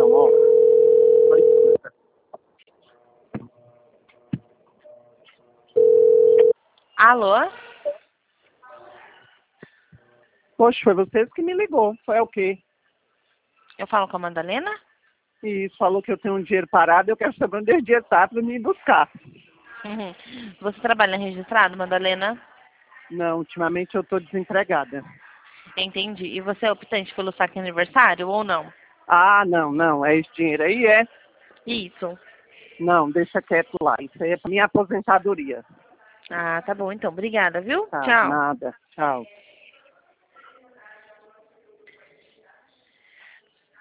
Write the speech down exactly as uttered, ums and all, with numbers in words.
ó. Alô? Poxa, foi vocês que me ligou. Foi o quê? Eu falo com a Madalena? E falou que eu tenho um dinheiro parado, eu quero saber onde esse dinheiro tá pra me buscar. Uhum. Você trabalha registrado, Madalena? Não, ultimamente eu tô desempregada. Entendi. E você é optante pelo saque aniversário ou não? Ah, não, não, é esse dinheiro aí, é? Isso. Não, deixa quieto lá. Isso aí é pra minha aposentadoria. Ah, tá bom então. Obrigada, viu? Tá, Tchau. nada. Tchau.